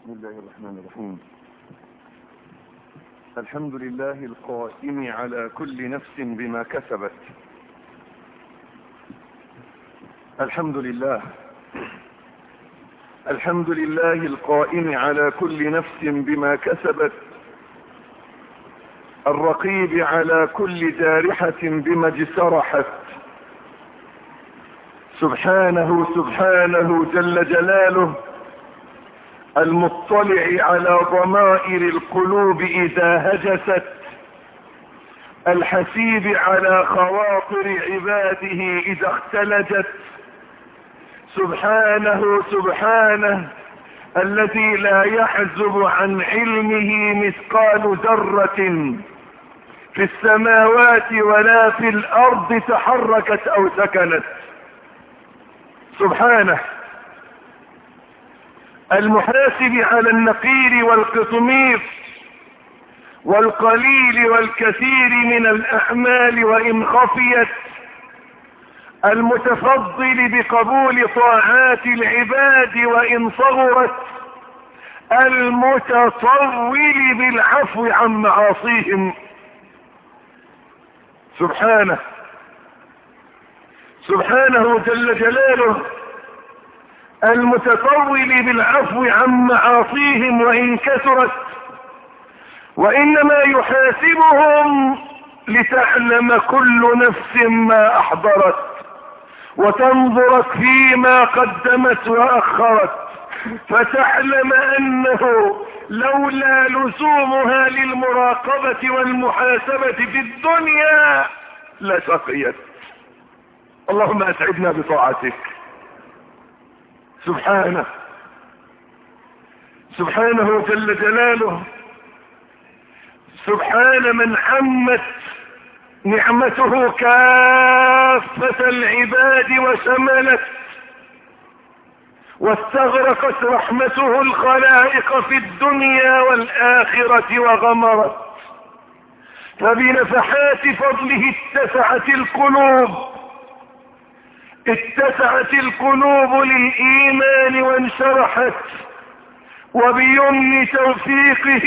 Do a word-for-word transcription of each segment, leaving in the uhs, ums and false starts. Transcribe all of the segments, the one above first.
بسم الله الرحمن الرحيم. الحمد لله القائم على كل نفس بما كسبت. الحمد لله الحمد لله القائم على كل نفس بما كسبت، الرقيب على كل جارحة بما اجترحت. سبحانه سبحانه جل جلاله، المطلع على ضمائر القلوب إذا هجست، الحسيب على خواطر عباده إذا اختلجت. سبحانه سبحانه الذي لا يحزب عن علمه مثقال ذرة في السماوات ولا في الأرض تحركت أو سكنت. سبحانه المحاسب على النقير والقطمير والقليل والكثير من الأعمال وإن خفيت، المتفضل بقبول طاعات العباد وإن صغرت، المتطول بالعفو عن معاصيهم. سبحانه سبحانه جل جلاله المتطول بالعفو عن معاصيهم وإن كثرت، وإنما يحاسبهم لتعلم كل نفس ما أحضرت وتنظر فيما قدمت وأخرت، فتعلم أنه لولا لزومها للمراقبة والمحاسبة في الدنيا لشقيت. اللهم أسعدنا بطاعتك. سبحانه سبحانه جل جلاله، سبحان من عمت نعمته كافة العباد وشملت، واستغرقت رحمته الخلائق في الدنيا والآخرة وغمرت، فبنفحات فضله اتسعت القلوب اتسعت القلوب للإيمان وانشرحت، وبيمن توفيقه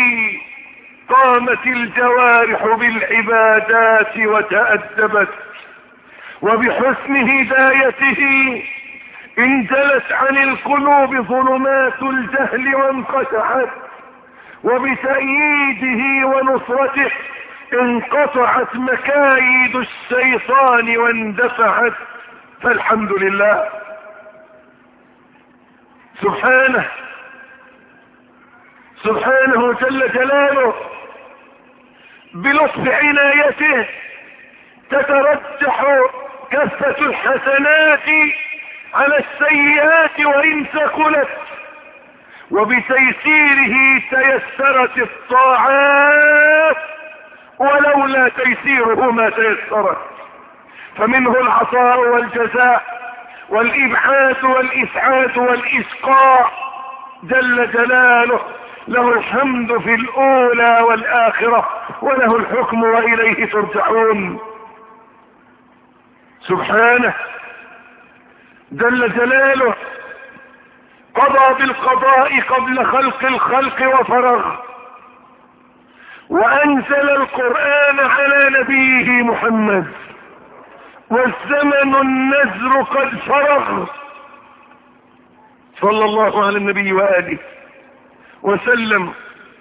قامت الجوارح بالعبادات وتأدبت، وبحسن هدايته انجلت عن القلوب ظلمات الجهل وانقطعت، وبتأييده ونصرته انقطعت مكايد الشيطان واندفعت. فالحمد لله. سبحانه سبحانه جل جلاله بلطف عنايته تترجح كفة الحسنات على السيئات وإن ثقلت، وبتيسيره تيسرت الطاعات ولولا تيسيره ما تيسرت. فمنه العطاء والجزاء والإبعاد والإسعاد والإسقاء جل جلاله، له الحمد في الأولى والآخرة، وله الحكم وإليه ترجعون. سبحانه جل جلاله قضى بالقضاء قبل خلق الخلق وفرغ، وأنزل القرآن على نبيه محمد، والزمن النزر قد فرغ، صلى الله على النبي وآله وسلم.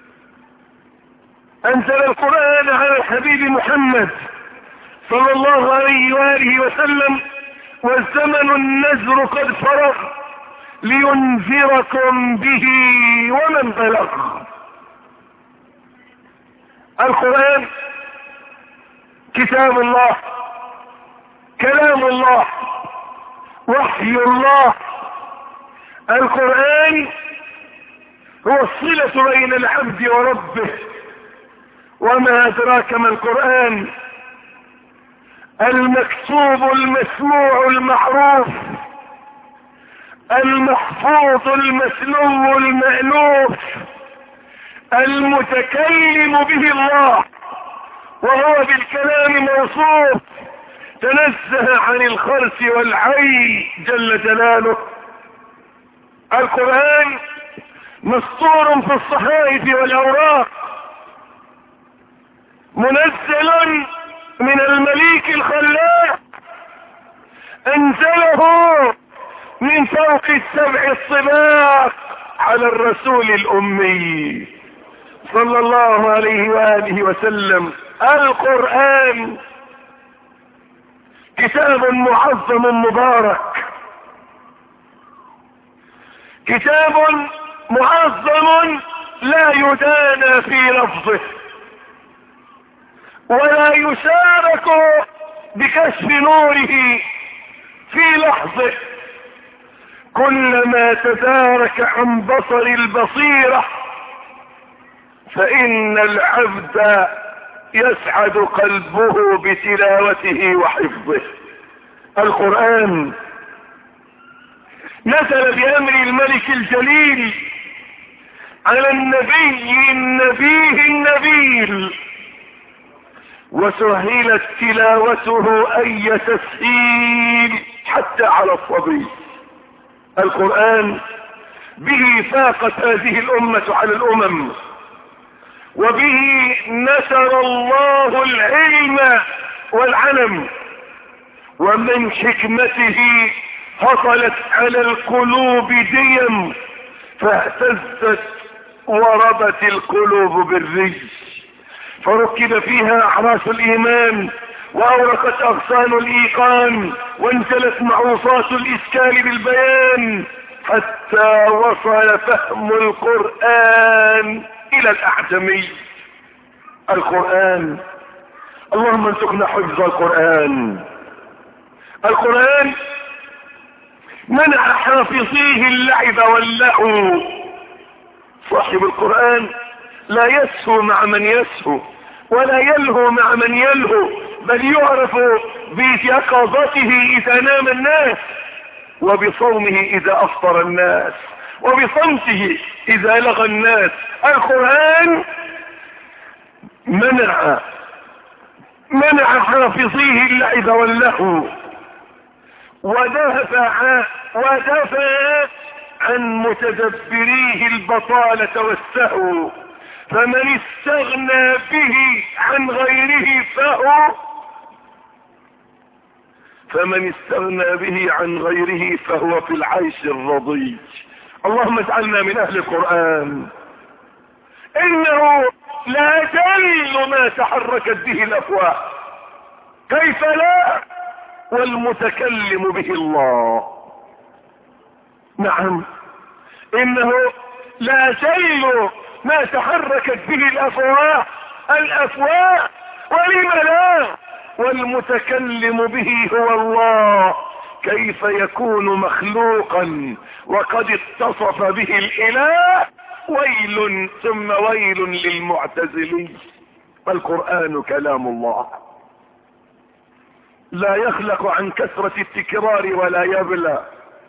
أنزل القرآن على الحبيب محمد صلى الله عليه وآله وسلم، والزمن النزر قد فرغ، لينذركم به ومن بلغ. القرآن كتاب الله، كلام الله، وحي الله. القرآن هو الصلة بين العبد وربه. وما أدراك ما القرآن؟ المكتوب المسموع المعروف، المحفوظ المسلو المألوف، المتكلم به الله، وهو بالكلام موصوف، تنزه عن الخرس والعي جل جلاله. القرآن مسطور في الصحائف والأوراق، منزل من المليك الخلاق، انزله من فوق السبع الطباق على الرسول الأمي صلى الله عليه وآله وسلم. القرآن كتاب معظم مبارك، كتاب معظم لا يدانى في لفظه ولا يشارك بكشف نوره في لحظه. كلما تدارك عن بصر البصيرة فإن العبد يسعد قلبه بتلاوته وحفظه. القرآن نزل بأمر الملك الجليل على النبي النبيه النبيل، وسهلت تلاوته أي تسهيل حتى على الصبي. القرآن به فاقت هذه الأمة على الأمم، وبه نشر الله العلم والعلم، ومن حكمته هطلت على القلوب ديم فاهتزت وربت القلوب بالرجل، فركب فيها أحراس الإيمان وأورقت أغصان الإيقان وانزلت معروفات الإشكال بالبيان، حتى وصل فهم القرآن إلى الأعجمي. القرآن، اللهم ارزقنا حفظ القرآن. القرآن منع حافظيه اللعب واللهو. صاحب القرآن لا يسهو مع من يسهو ولا يلهو مع من يلهو، بل يعرف بيقظته إذا نام الناس، وبصومه إذا أفطر الناس، وبصمته إذا لغى الناس. القرآن منع منع حافظيه اللعب واللهو، ودافع ودافع عن متدبريه البطالة والسهو. فمن استغنى به عن غيره فهو فمن استغنى به عن غيره فهو في العيش الرضي. اللهم اجعلنا من اهل القرآن. انه لا جل ما تحركت به الافواه، كيف لا، والمتكلم به الله. نعم، انه لا جل ما تحركت به الافواه الافواه ولم لا، والمتكلم به هو الله. كيف يكون مخلوقا وقد اتصف به الاله؟ ويل ثم ويل للمعتزلين. القرآن كلام الله، لا يخلق عن كثرة التكرار ولا يبلى،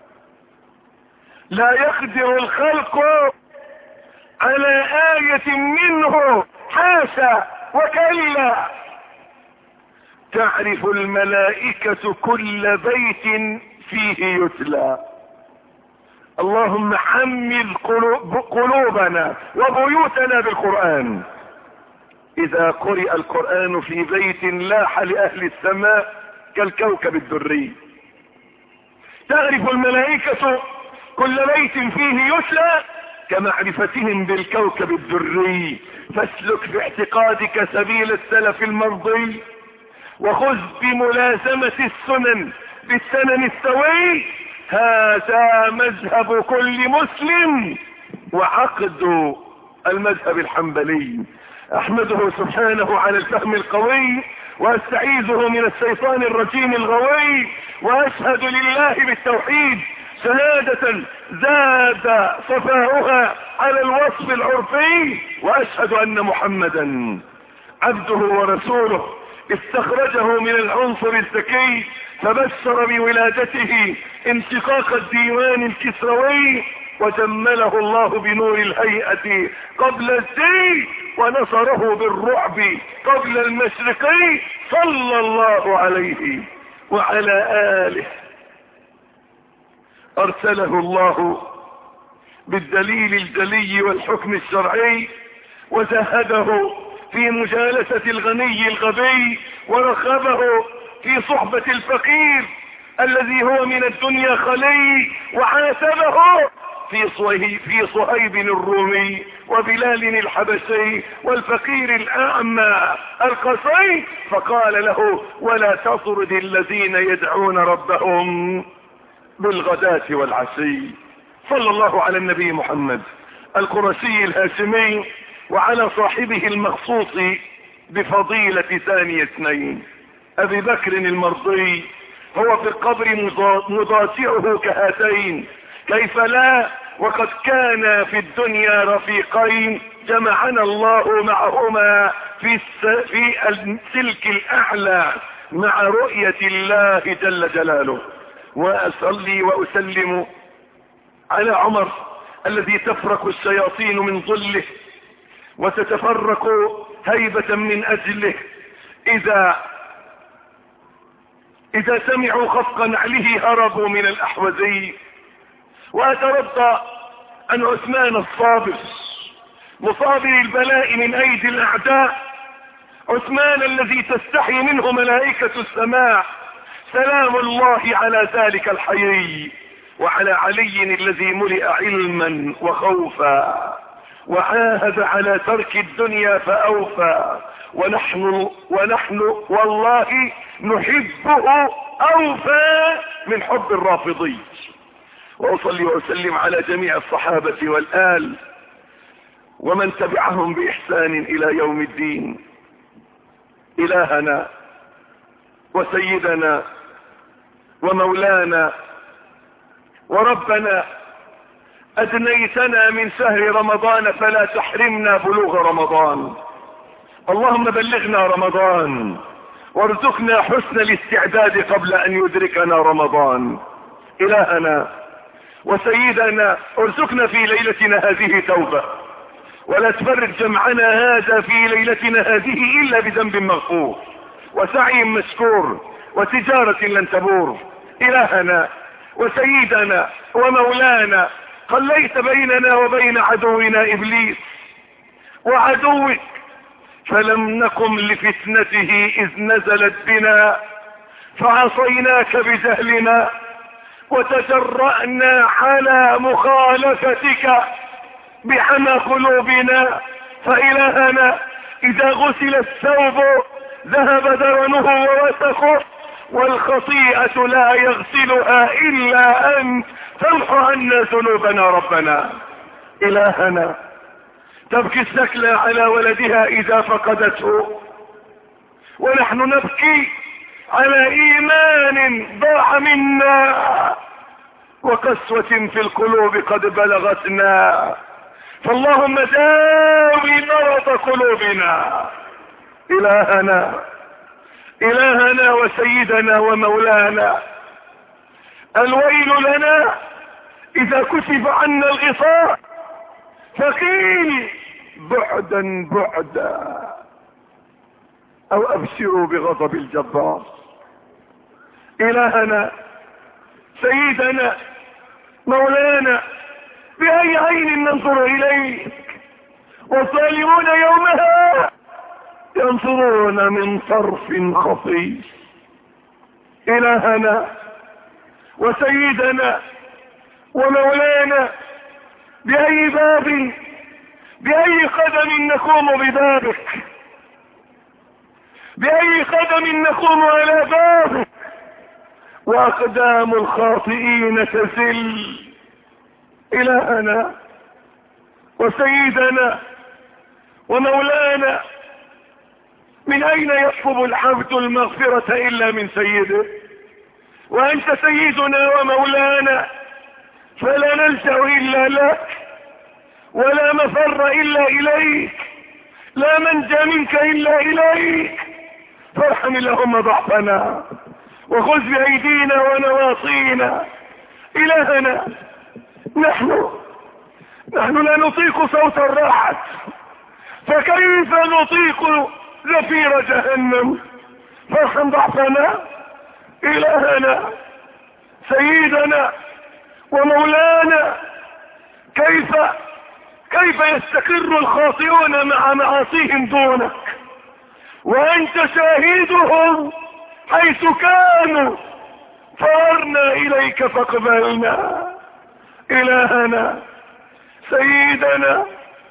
لا يقدر الخلق على آية منه، حاشا وكلا. تعرف الملائكة كل بيت فيه يتلى. اللهم حمل قلوبنا وبيوتنا بالقرآن. إذا قرئ القرآن في بيت لاح لأهل السماء كالكوكب الدري. تعرف الملائكة كل بيت فيه يتلى كمعرفتهم بالكوكب الدري. فاسلك باعتقادك سبيل السلف المرضي، وخذ بملازمة السنن بالسنن السوي. هذا مذهب كل مسلم وعقد المذهب الحنبلي. احمده سبحانه على الفهم القوي، واستعيذه من الشيطان الرجيم الغوي، واشهد لله بالتوحيد شهادة زاد صفاؤها على الوصف العرفي، واشهد ان محمدا عبده ورسوله استخرجه من العنصر الذكي فبشر بولادته انشقاق الديوان الكسروي، وجمله الله بنور الهيئة قبل الزي، ونصره بالرعب قبل المشرقي، صلى الله عليه وعلى آله. أرسله الله بالدليل الجلي والحكم الشرعي، وزهده في مجالسة الغني الغبي، ورغبه في صحبة الفقير الذي هو من الدنيا خلي، وعاتبه في صهيب, في صهيب الرومي وبلال الحبشي والفقير الأعمى القصي، فقال له: ولا تطرد الذين يدعون ربهم بالغداة والعشي. صلى الله على النبي محمد القرشي الهاشمي وعلى صاحبه المخصوص بفضيلة ثاني اثنين أبي بكر المرضي، هو في القبر مضاجعه كهاتين، كيف لا وقد كان في الدنيا رفيقين جمعنا الله معهما في في السلك الأعلى مع رؤية الله جل جلاله. وأصلي وأسلم على عمر الذي تفرق الشياطين من ظله وتتفرق هيبة من أجله إذا إذا سمعوا خفق نعله هربوا من الأحوزي. وأترضى عن عثمان الصابر مصابر البلاء من أيدي الأعداء، عثمان الذي تستحي منه ملائكة السماء، سلام الله على ذلك الحيي، وعلى علي الذي ملئ علما وخوفا وعاهد على ترك الدنيا فأوفى، ونحن ونحن والله نحبه أوفى من حب الرافضي. وأصلي وأسلم على جميع الصحابة والآل ومن تبعهم بإحسان إلى يوم الدين. إلهنا وسيدنا ومولانا وربنا، أدنيتنا من شهر رمضان فلا تحرمنا بلوغ رمضان. اللهم بلغنا رمضان وارزقنا حسن الاستعداد قبل أن يدركنا رمضان. إلهنا وسيدنا، ارزقنا في ليلتنا هذه توبة، ولا تفرق جمعنا هذا في ليلتنا هذه إلا بذنب مغفور وسعي مشكور وتجارة لن تبور. إلهنا وسيدنا ومولانا، خليت بيننا وبين عدونا إبليس وعدوك، فلم نقم لفتنته إذ نزلت بنا، فعصيناك بجهلنا وتجرأنا على مخالفتك بحمى قلوبنا. فإلهنا إذا غسل الثوب ذهب درنه ووسخه، والخطيئة لا يغسلها إلا أنت، فامح عنا ذنوبنا ربنا. إلهنا تبكي السكلى على ولدها إذا فقدته، ونحن نبكي على إيمان ضاع منا وقسوة في القلوب قد بلغتنا، فاللهم داوي مرض قلوبنا. إلهنا إلهنا وسيدنا ومولانا، الويل لنا إذا كشف عنا الغطاء فقيل بعدا بعدا، أو أبشروا بغضب الجبار. إلهنا سيدنا مولانا، بأي عين ننظر إليك؟ والظالمون يومها ينظرون من طرف خفي. إلهنا وسيدنا ومولانا، بأي باب بأي قدم نقوم ببابك؟ بأي قدم نقوم على بابك وأقدام الخاطئين تزل؟ إلهنا وسيدنا ومولانا، من أين يطلب العبد المغفرة إلا من سيده؟ وأنت سيدنا ومولانا، فلا نلجأ إلا لك، ولا مفر إلا إليك، لا منجى منك إلا إليك. فارحم اللهم ضعفنا وخذ بأيدينا ونواصينا. إلهنا نحن نحن لا نطيق صوت الرعد، فكيف نطيق زفير جهنم؟ فارحم ضعفنا. إلهنا سيدنا ومولانا، كيف كيف يستقر الخاطئون مع معاصيهم دونك وانت شاهدهم حيث كانوا؟ فررنا اليك فاقبلنا. الهنا سيدنا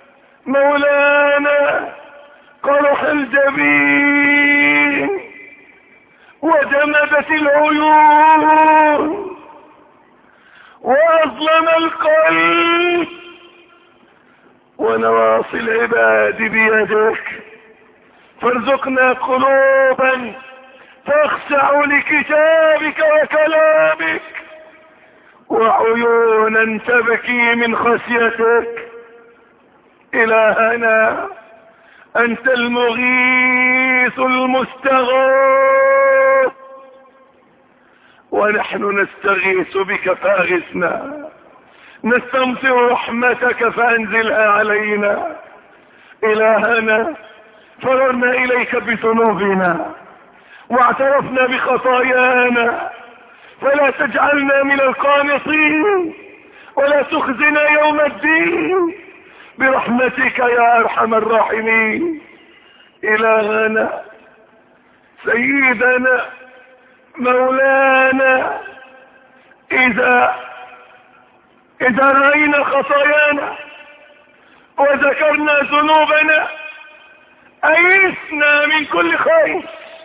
مولانا قرح الجبين وجمدت العيون واظلم القلب ونواصي العباد بيدك، فارزقنا قلوبا تخشع لكتابك وكلامك وعيونا تبكي من خشيتك. إلهنا أنت المغيث المستغاث ونحن نستغيث بك فاغثنا، نستمطر رحمتك فأنزلها علينا. إلهنا فررنا إليك بذنوبنا واعترفنا بخطايانا، فلا تجعلنا من القانطين ولا تخزنا يوم الدين برحمتك يا أرحم الراحمين. إلهنا سيدنا مولانا إذا إذا رأينا خطايانا وذكرنا ذنوبنا أيسنا من كل خير،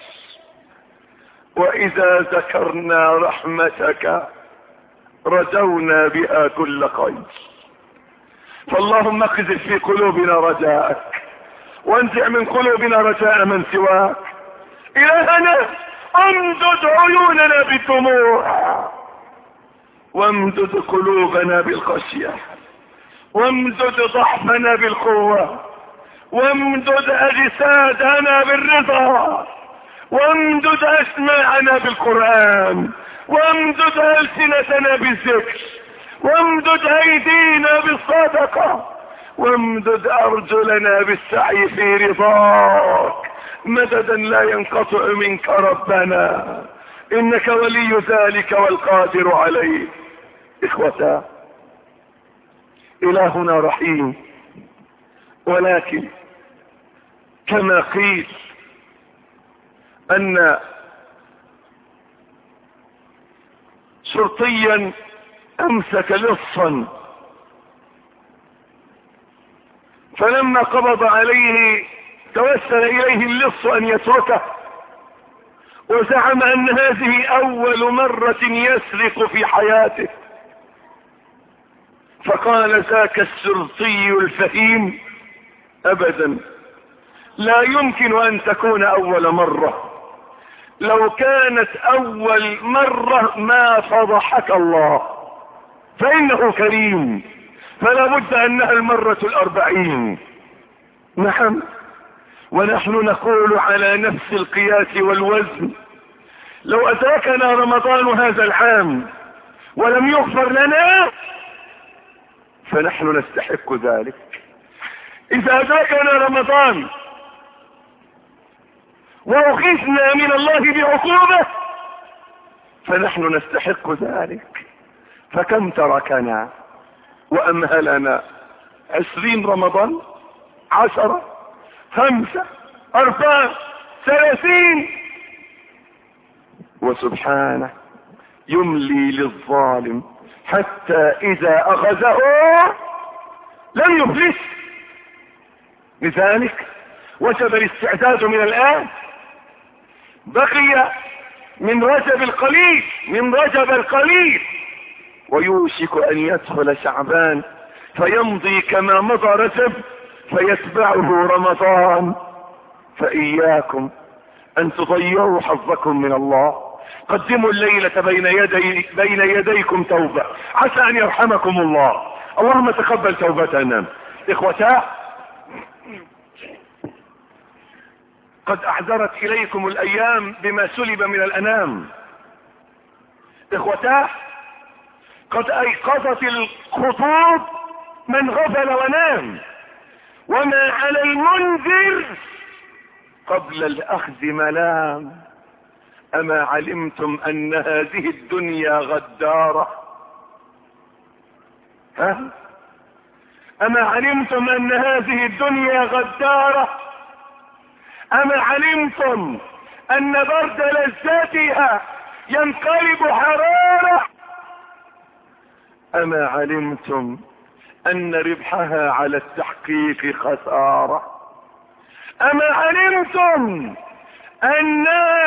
وإذا ذكرنا رحمتك رجونا بها كل خير. فاللهم اقذف في قلوبنا رجاءك وانزع من قلوبنا رجاء من سواك. إلهنا امدد عيوننا بالدموع وامدد قلوبنا بالخشية وامدد ضعفنا بالقوة وامدد اجسادنا بالرضا وامدد اسماعنا بالقرآن وامدد ألسنتنا بالذكر وامدد ايدينا بالصدقة وامدد ارجلنا بالسعي في رضاك مددا لا ينقطع منك ربنا، انك ولي ذلك والقادر عليه. اخوتا، الهنا رحيم، ولكن كما قيل ان شرطيا امسك لصا فلما قبض عليه توسل اليه اللص ان يتركه، وزعم ان هذه اول مرة يسرق في حياته، فقال ذاك الشرطي الفهيم: ابدا، لا يمكن ان تكون اول مرة، لو كانت اول مرة ما فضحك الله، فانه كريم، فلا بد انها المرة الاربعين. نعم، ونحن نقول على نفس القياس والوزن: لو ادركنا رمضان هذا العام ولم يغفر لنا فنحن نستحق ذلك. اذا ادركنا رمضان واخذنا من الله بعقوبة فنحن نستحق ذلك. فكم تركنا وامهلنا؟ عشرين رمضان، عشرة، خمسة، اربعة، ثلاثين، وسبحانه يملي للظالم حتى اذا اخذه لم يفلس. لذلك وجب الاستعداد من الان. بقي من رجب القليل، من رجب القليل، ويوشك ان يدخل شعبان فيمضي كما مضى رجب فيتبعه رمضان. فإياكم أن تضيعوا حظكم من الله. قدموا الليلة بين يدي بين يديكم توبة، عسى أن يرحمكم الله. اللهم تقبل توبتنا. إخوتا، قد أعذرت إليكم الأيام بما سلب من الأنام. إخوتا، قد أيقظت الخطوب من غفل ونام، وما على المنذر قبل الأخذ ملام. أما علمتم أن هذه الدنيا غدارة؟ ها؟ أما علمتم أن هذه الدنيا غدارة؟ أما علمتم أن برد لذاتها ينقلب حرارة؟ أما علمتم أن ربحها على التحقيق خسارة؟ أما علمتم أن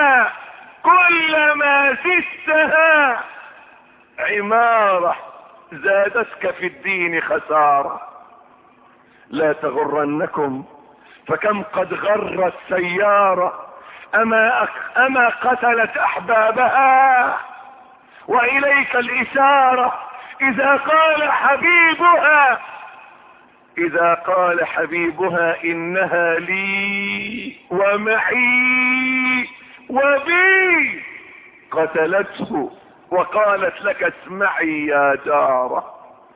كلما زدتها عمارة زادتك في الدين خسارة؟ لا تغرنكم، فكم قد غرت سيارة أما, أما قتلت أحبابها. وإليك الإشارة إذا قال حبيبها إذا قال حبيبها إنها لي ومعي وبي، قتلته وقالت لك اسمعي يا جارة.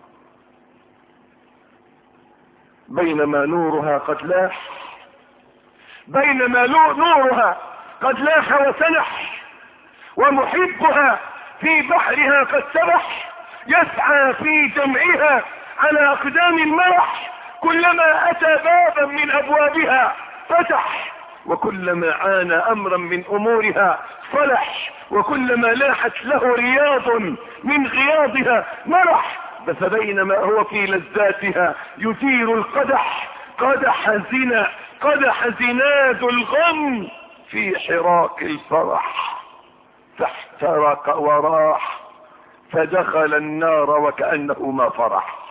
بينما نورها قد لاح بينما نورها قد لاح وسنح، ومحبها في بحرها قد سبح، يسعى في جمعها على أقدام المرح، كلما أتى بابا من أبوابها فتح، وكلما عانى أمرا من أمورها صلح، وكلما لاحت له رياض من غياضها مرح. فبينما هو في لذاتها يثير القدح، قدح زنا قدح زناد الغم في حراك الفرح، فاحترق وراح، فدخل النار وكأنه ما فرح.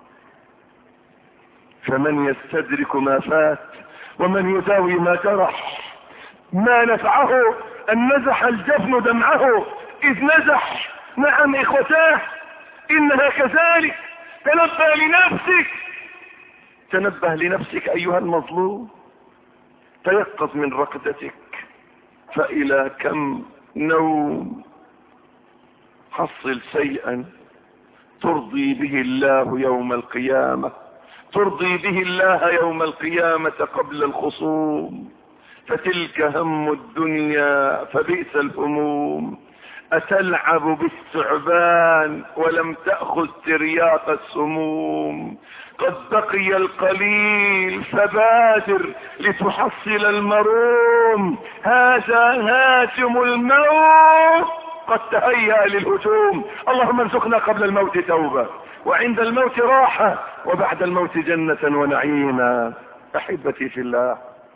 فمن يستدرك ما فات ومن يداوي ما جرح؟ ما نفعه أن نزح الجفن دمعه إذ نزح. نعم إخوتاه، إنها كذلك. تنبه لنفسك تنبه لنفسك أيها المظلوم، تيقظ من رقدتك، فإلى كم نوم. حصل شيئا ترضي به الله يوم القيامة ترضي به الله يوم القيامة قبل الخصوم. فتلك هم الدنيا فبئس الهموم، أتلعب بالثعبان ولم تأخذ ترياق السموم. قد بقي القليل فبادر لتحصل المروم، هذا هاتم الموت قد تهيأ للهجوم. اللهم ارزقنا قبل الموت توبة، وعند الموت راحة، وبعد الموت جنة ونعيما. أحبتي في الله،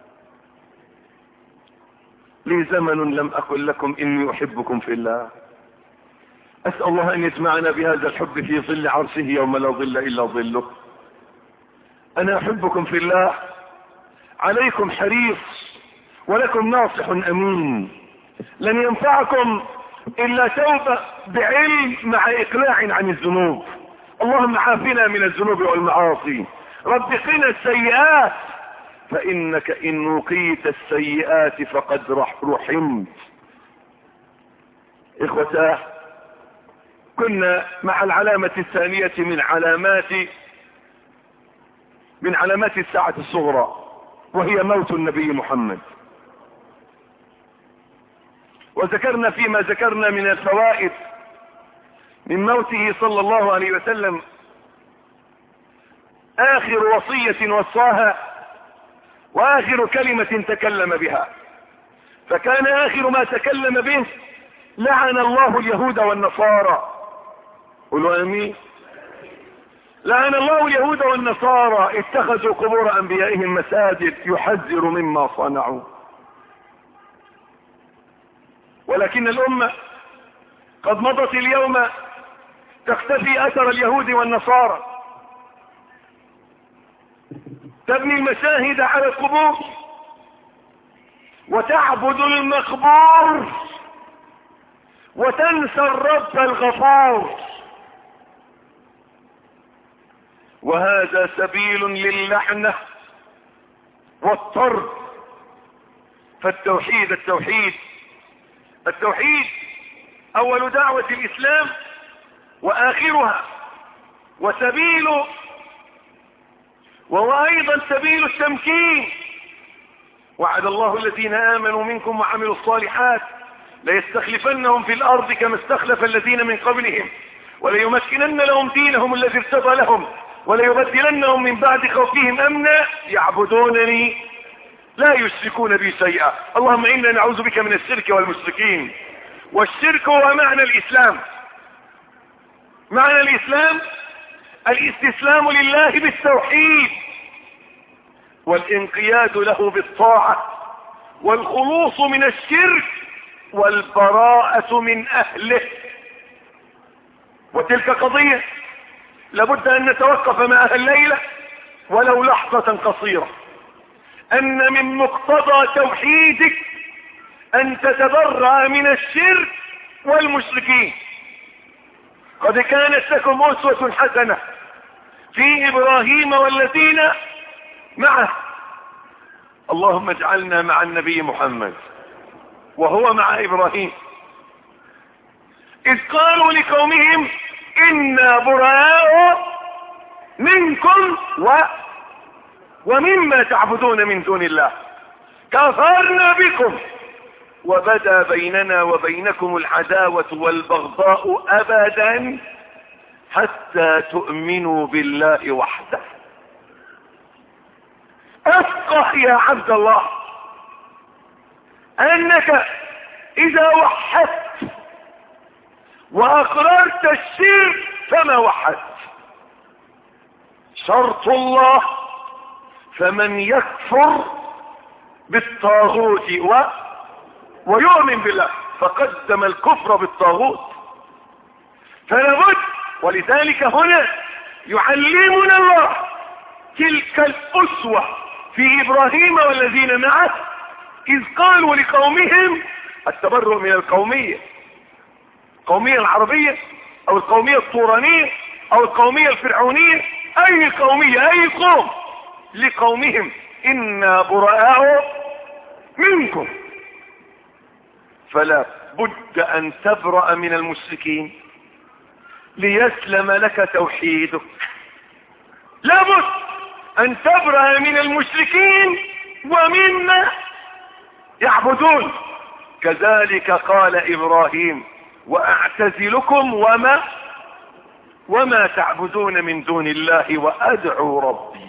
لي زمن لم أقل لكم إني أحبكم في الله. أسأل الله أن يجمعنا بهذا الحب في ظل عرشه يوم لا ظل إلا ظله. أنا أحبكم في الله، عليكم حريص ولكم ناصح أمين. لن ينفعكم إلا توبة بعلم مع إقلاع عن الذنوب. اللهم عافنا من الذنوب والمعاصي، رب قنا السيئات، فإنك إن وقيت السيئات فقد رحمت. إخوتاه، كنا مع العلامة الثانية من علامات من علامات الساعة الصغرى، وهي موت النبي محمد. وذكرنا فيما ذكرنا من الفوائد من موته صلى الله عليه وسلم آخر وصية وصاها وآخر كلمة تكلم بها. فكان آخر ما تكلم به: لعن الله اليهود والنصارى. قولوا آمين. لعن الله اليهود والنصارى اتخذوا قبور أنبيائهم مساجد، يحذر مما صنعوا. ولكن الأمة قد مضت اليوم تختفي أثر اليهود والنصارى، تبني المشاهد على القبور وتعبد المقبور وتنسى الرب الغفور، وهذا سبيل للعنة والطرد. فالتوحيد التوحيد التوحيد أول دعوة الإسلام وآخرها، وسبيل وهو أيضا سبيل التمكين. وعد الله الذين آمنوا منكم وعملوا الصالحات ليستخلفنهم في الأرض كما استخلف الذين من قبلهم وليمكنن لهم دينهم الذي ارتضى لهم وليبدلنهم من بعد خوفهم امنا يعبدونني لا يشركون بي شيئا. اللهم انا نعوذ بك من الشرك والمشركين. والشرك هو معنى الاسلام. معنى الاسلام الاستسلام لله بالتوحيد والانقياد له بالطاعة والخلوص من الشرك والبراءة من اهله. وتلك قضية لابد ان نتوقف معها الليلة ولو لحظة قصيرة، ان من مقتضى توحيدك ان تتبرأ من الشرك والمشركين. قد كانت لكم أسوة حسنة في إبراهيم والذين معه. اللهم اجعلنا مع النبي محمد وهو مع إبراهيم، إذ قالوا لقومهم إنا براء منكم و ومما تعبدون من دون الله كفرنا بكم وبدا بيننا وبينكم العداوة والبغضاء أبدا حتى تؤمنوا بالله وحده. افقه يا عبد الله أنك إذا وحدت وأقررت الشرك فما وحدت. شرط الله فمن يكفر بالطاغوت و ويؤمن بالله فقدم الكفر بالطاغوت. فلابد، ولذلك هنا يعلمنا الله تلك الأسوة في إبراهيم والذين معه، إذ قالوا لقومهم التبرؤ من القومية، القومية العربية أو القومية الطورانية أو القومية الفرعونية، أي قومية أي قوم، لقومهم إنا براء منكم. فلا بد أن تبرأ من المشركين ليسلم لك توحيدك. لا بد أن تبرأ من المشركين ومما يعبدون. كذلك قال إبراهيم وأعتزلكم وما وما تعبدون من دون الله وأدعو ربي.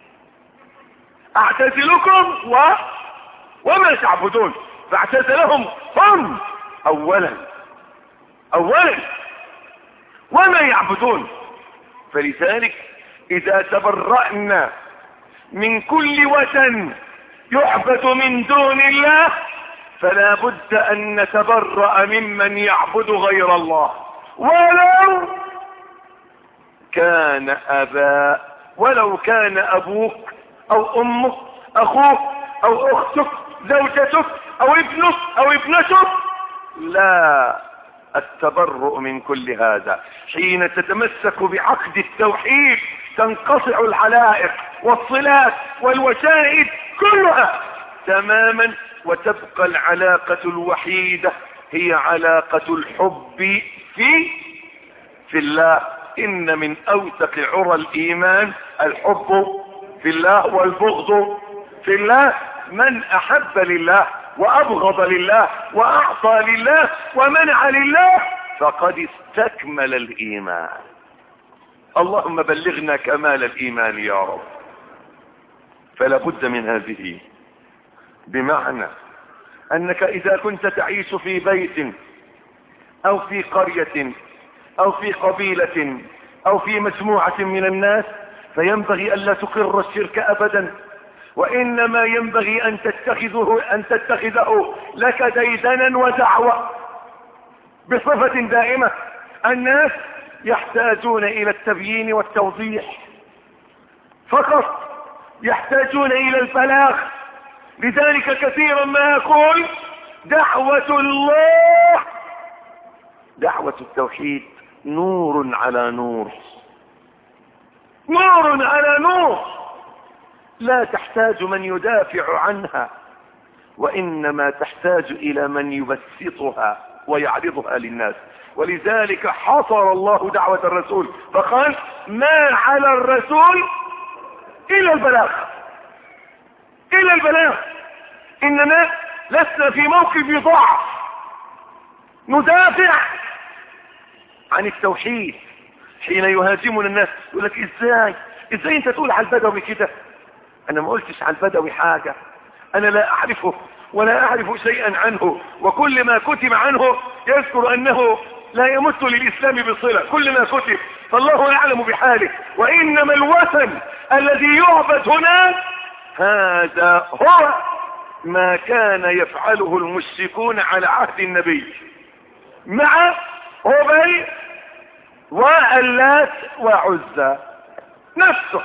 أعتزلكم و وما تعبدون، فاعتزلهم هم اولا اولا وما يعبدون. فلذلك اذا تبرأنا من كل وثن يعبد من دون الله فلا بد ان نتبرأ ممن يعبد غير الله، ولو كان اباء، ولو كان ابوك او امك اخوك او اختك زوجتك او ابنك او ابنتك. لا، التبرؤ من كل هذا. حين تتمسك بعقد التوحيد تنقطع العلائق والصلات والوسائد كلها تماما، وتبقى العلاقة الوحيدة هي علاقة الحب في في الله. إن من أوثق عرى الإيمان الحب في الله والبغض في الله. من أحب لله وأبغض لله وأعطى لله ومنع لله فقد استكمل الإيمان. اللهم بلغنا كمال الإيمان يا رب. فلا بد من هذه، بمعنى أنك إذا كنت تعيش في بيت أو في قرية أو في قبيلة أو في مجموعة من الناس فينبغي ألا تقر الشرك أبدا، وإنما ينبغي أن تتخذه أن تتخذه لك ديدنا ودعوة بصفة دائمة. الناس يحتاجون إلى التبيين والتوضيح فقط، يحتاجون إلى البلاغ. لذلك كثيرا ما أقول دعوة الله، دعوة التوحيد نور على نور، نور على نور، لا تحتاج من يدافع عنها، وإنما تحتاج إلى من يبسطها ويعرضها للناس. ولذلك حصر الله دعوة الرسول فقال ما على الرسول إلى البلاغ، إلى البلاغ. إننا لسنا في موقف ضعف ندافع عن التوحيد حين يهاجمنا الناس يقول لك ازاي ازاي انت تقول على البدوي كده؟ انا ما قلتش على البدوي حاجة، انا لا اعرفه ولا اعرف شيئا عنه، وكل ما كتب عنه يذكر انه لا يمت للاسلام بصلة، كل ما كتب فالله يعلم بحاله. وانما الوثن الذي يعبد هناك هذا هو ما كان يفعله المشركون على عهد النبي مع هبل واللات وعزى. نفسه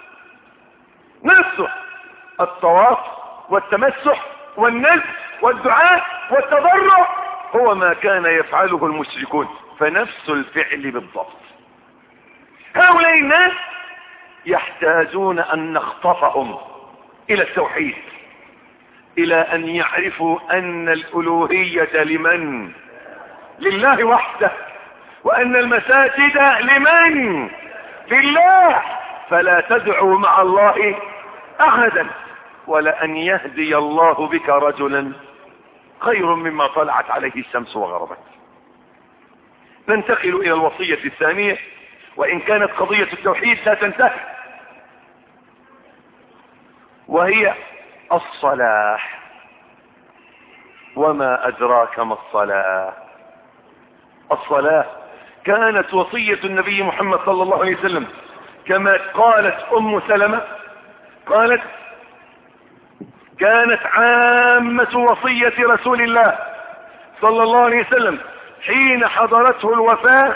نفسه الطواف والتمسح والنذر والدعاء والتضرع هو ما كان يفعله المشركون، فنفس الفعل بالضبط. هؤلاء الناس يحتاجون ان نخطفهم الى التوحيد، الى ان يعرفوا ان الالوهية لمن؟ لله وحده، وان المساجد لمن؟ لله، فلا تدعوا مع الله احدا، ولأن يهدي الله بك رجلا خير مما طلعت عليه الشمس وغربت. ننتقل الى الوصية الثانية، وان كانت قضية التوحيد لا تنتهي، وهي الصلاة. وما ادراك ما الصلاة؟ الصلاة كانت وصية النبي محمد صلى الله عليه وسلم، كما قالت ام سلمة قالت كانت عامة وصية رسول الله صلى الله عليه وسلم حين حضرته الوفاة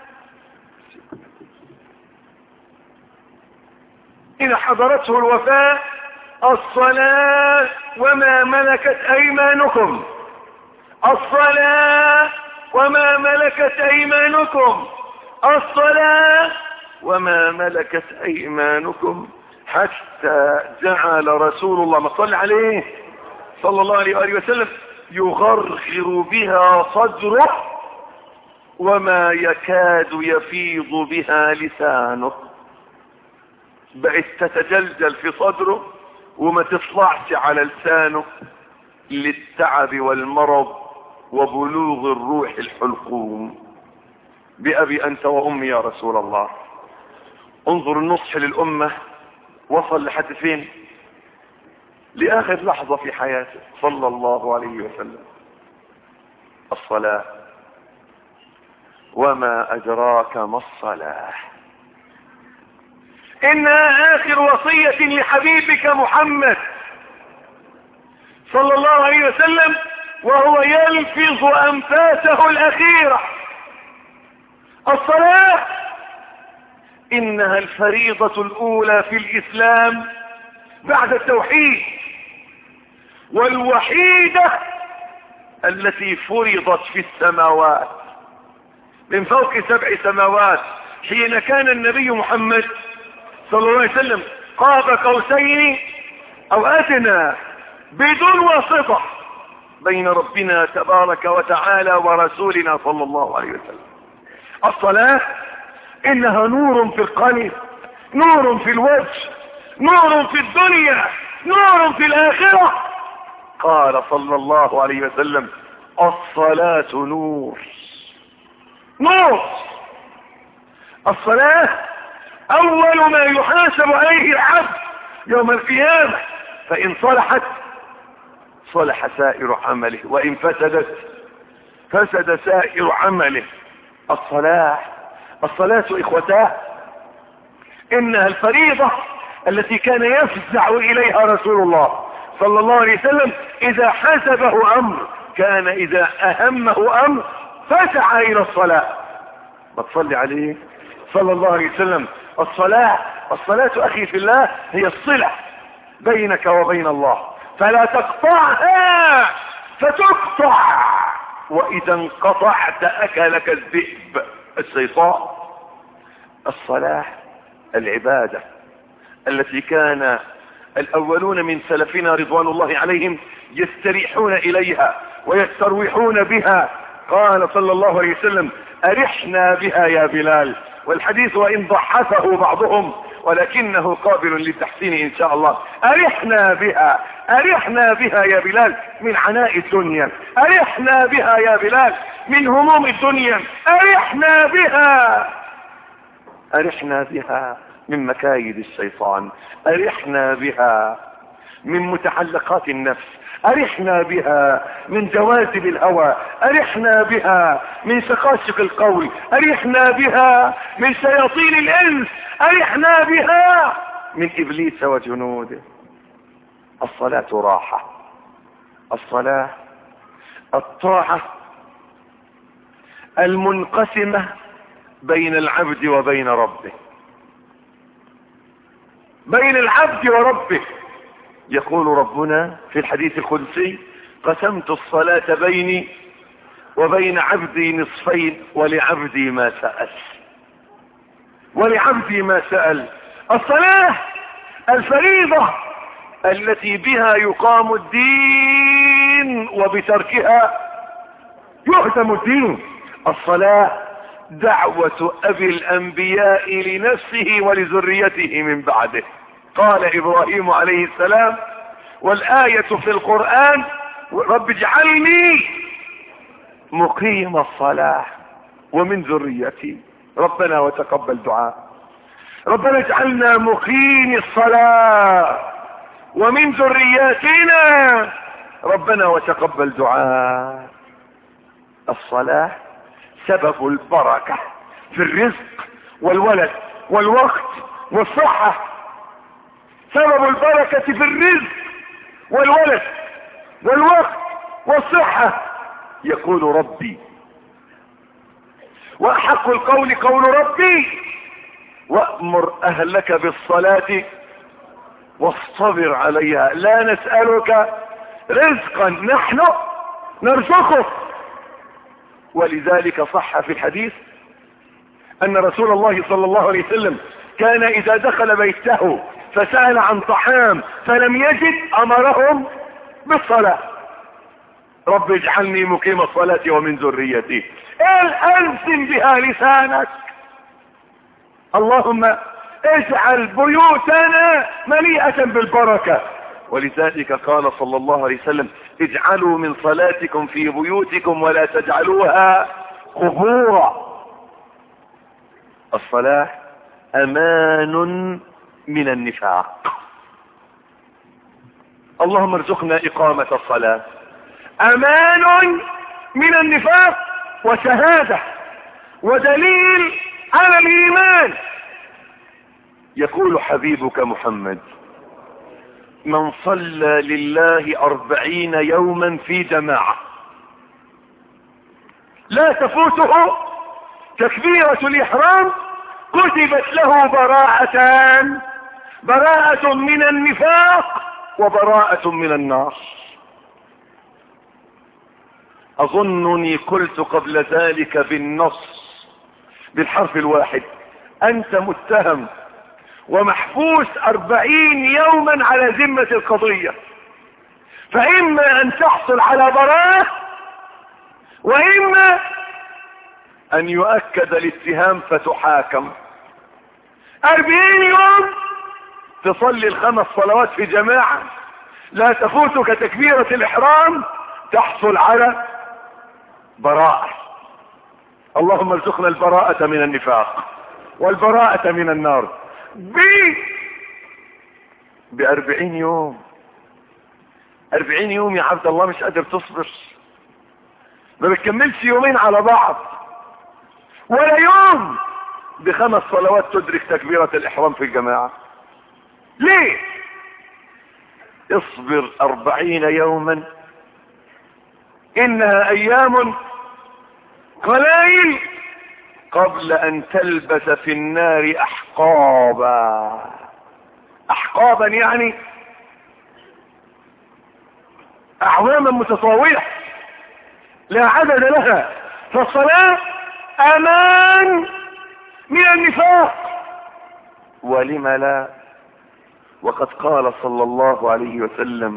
حين حضرته الوفاة الصلاة وما ملكت ايمانكم، الصلاة وما ملكت ايمانكم، الصلاة وما ملكت ايمانكم، حتى جعل رسول الله ما صلى عليه صلى الله عليه وآله وسلم يغرغر بها صدره وما يكاد يفيض بها لسانه. بقت تتجلجل في صدره وما تطلعش على لسانه للتعب والمرض وبلوغ الروح الحلقوم. بأبي أنت وأمي يا رسول الله. انظر النصح للأمة وصل لحد فين؟ لآخر لحظة في حياته صلى الله عليه وسلم. الصلاة وما أدراك ما الصلاة، إنها آخر وصية لحبيبك محمد صلى الله عليه وسلم وهو يلفظ أنفاسه الأخيرة. الصلاة إنها الفريضة الأولى في الإسلام بعد التوحيد، والوحيدة التي فرضت في السماوات من فوق سبع سماوات، حين كان النبي محمد صلى الله عليه وسلم قاب قوسين أو أدنى بدون واسطة بين ربنا تبارك وتعالى ورسولنا صلى الله عليه وسلم. الصلاة إنها نور في القلب، نور في الوجه، نور في الدنيا، نور في الآخرة. قال صلى الله عليه وسلم الصلاة نور. نور الصلاة أول ما يحاسب عليه العبد يوم القيامة، فإن صلحت صلح سائر عمله، وإن فسدت فسد سائر عمله. الصلاة الصلاة إخوتاه إنها الفريضة التي كان يفزع إليها رسول الله صلى الله عليه وسلم إذا حسبه أمر، كان إذا أهمه أمر فسع إلى الصلاة. ما تصلي عليه صلى الله عليه وسلم. الصلاة الصلاة أخي في الله هي الصلة بينك وبين الله، فلا تقطعها فتقطع، وإذا انقطعت أكلك الذئب الشيطان. الصلاة العبادة التي كان الأولون من سلفنا رضوان الله عليهم يستريحون إليها ويستروحون بها. قال صلى الله عليه وسلم أرحنا بها يا بلال، والحديث وإن ضحفه بعضهم ولكنه قابل للتحسين إن شاء الله. أرحنا بها، أرحنا بها يا بلال من عناء الدنيا، أرحنا بها يا بلال من هموم الدنيا، أرحنا بها ارحنا بها من مكايد الشيطان، ارحنا بها من متعلقات النفس، ارحنا بها من جواذب الهوى، ارحنا بها من شقاشق القول، ارحنا بها من شياطين الانس، ارحنا بها من ابليس وجنوده. الصلاة راحة، الصلاة الطاعة المنقسمة بين العبد وبين ربه، بين العبد وربه. يقول ربنا في الحديث القدسي: قسمت الصلاة بيني وبين عبدي نصفين ولعبدي ما سأل، ولعبدي ما سأل. الصلاة الفريضة التي بها يقام الدين وبتركها يهدم الدين. الصلاة دعوة ابي الانبياء لنفسه ولذريته من بعده. قال ابراهيم عليه السلام، والآية في القرآن: رب اجعلني مقيم الصلاة ومن ذريتي. ربنا وتقبل دعاء. ربنا اجعلنا مقيم الصلاة ومن ذرياتنا. ربنا وتقبل دعاء. الصلاة سبب البركة في الرزق والولد والوقت والصحة، سبب البركة في الرزق والولد والوقت والصحة. يقول ربي: وأحق القول قول ربي وأمر أهلك بالصلاة واصطبر عليها لا نسألك رزقا نحن نرزقك. ولذلك صح في الحديث أن رسول الله صلى الله عليه وسلم كان إذا دخل بيته فسأل عن طعام فلم يجد أمرهم بالصلاة. رب اجعلني مقيم الصلاة ومن ذريتي. ألزم بها لسانك. اللهم اجعل بيوتنا مليئة بالبركة. ولذلك قال صلى الله عليه وسلم: اجعلوا من صلاتكم في بيوتكم ولا تجعلوها قبورا. الصلاة امان من النفاق. اللهم ارزقنا اقامة الصلاة. امان من النفاق وشهادة ودليل على الايمان. يقول حبيبك محمد: من صلى لله أربعين يوما في جماعة لا تفوته تكبيرة الإحرام كتبت له براءتان: براءة من النفاق وبراءة من النار. أظنني قلت قبل ذلك بالنص بالحرف الواحد: أنت متهم ومحبوس أربعين يوما على ذمة القضية، فإما أن تحصل على براءة وإما أن يؤكد الاتهام فتحاكم. أربعين يوم تصلي الخمس صلوات في جماعة لا تفوتك تكبيرة الإحرام، تحصل على براءة. اللهم ارزقنا البراءة من النفاق والبراءة من النار ب بأربعين يوم. أربعين يوم يا عبد الله مش قادر تصبر، ما بتكملش يومين على بعض ولا يوم بخمس صلوات تدرك تكبيرة الإحرام في الجماعة. ليه؟ اصبر أربعين يوما إنها أيام قلائل قبل أن تلبس في النار أحقابا. أحقابا يعني أعواما متطاولة لا عدد لها. فالصلاة أمان من النفاق. ولم لا؟ وقد قال صلى الله عليه وسلم: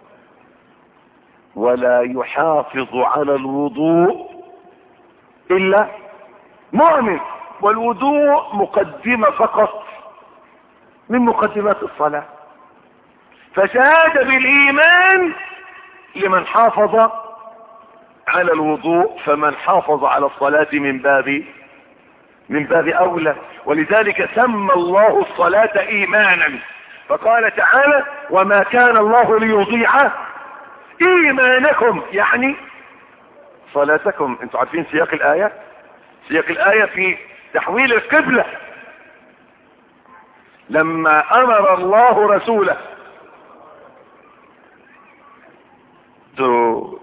ولا يحافظ على الوضوء إلا مؤمن. والوضوء مقدمة فقط من مقدمات الصلاة. فشهد بالإيمان لمن حافظ على الوضوء، فمن حافظ على الصلاة من باب من باب اولى. ولذلك سمى الله الصلاة ايمانا، فقال تعالى وما كان الله ليضيع ايمانكم، يعني صلاتكم. انتوا عارفين سياق الاية؟ سياق الاية في تحويل القبلة، لما امر الله رسوله تو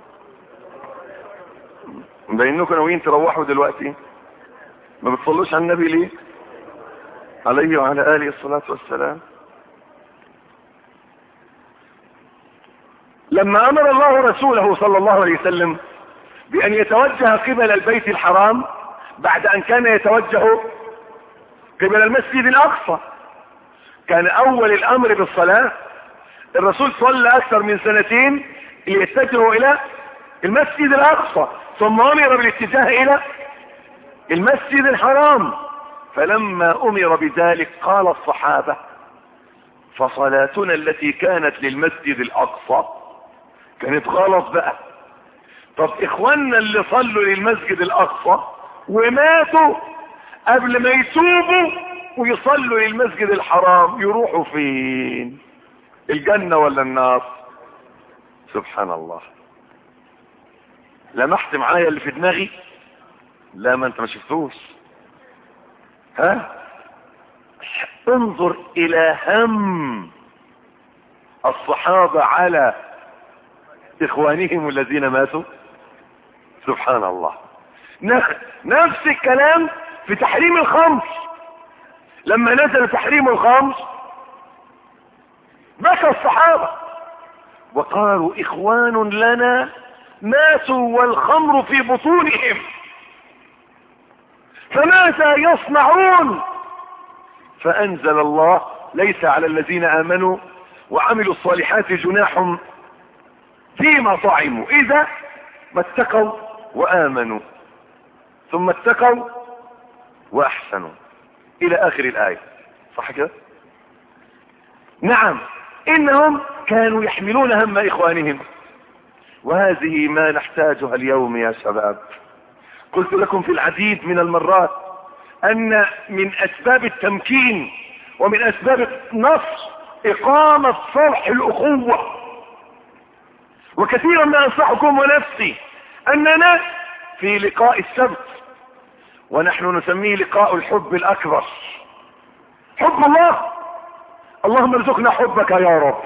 بينكم ناويين تروحوا دلوقتي، ما بتصلوش على النبي ليه عليه وعلى آله الصلاة والسلام؟ لما امر الله رسوله صلى الله عليه وسلم بان يتوجه قبل البيت الحرام بعد ان كان يتوجه قبل المسجد الاقصى، كان اول الامر بالصلاة الرسول صلى اكثر من سنتين ليتجهوا الى المسجد الاقصى، ثم امر بالاتجاه الى المسجد الحرام. فلما امر بذلك قال الصحابة فصلاتنا التي كانت للمسجد الاقصى كانت غلط بقى. طب اخواننا اللي صلوا للمسجد الاقصى وماتوا قبل ما يتوبوا ويصلوا للمسجد الحرام يروحوا فين؟ الجنة ولا النار؟ سبحان الله. لمحت معايا اللي في دماغي؟ لا، ما انت ما شفتوش. ها، انظر الى هم الصحابة على اخوانهم الذين ماتوا. سبحان الله. نفس الكلام في تحريم الخمر، لما نزل تحريم الخمر بكى الصحابة وقالوا اخوان لنا ماتوا والخمر في بطونهم فماذا يصنعون؟ فانزل الله ليس على الذين امنوا وعملوا الصالحات جناح فيما طعموا اذا ما اتقوا وامنوا ثم اتقوا واحسنوا الى اخر الايه. صح كده؟ نعم، انهم كانوا يحملون هم اخوانهم، وهذه ما نحتاجها اليوم يا شباب. قلت لكم في العديد من المرات ان من اسباب التمكين ومن اسباب النصر اقامة صلح الاخوة. وكثيرا ما انصحكم ونفسي اننا في لقاء السبت، ونحن نسميه لقاء الحب الاكبر، حب الله. اللهم ارزقنا حبك يا رب.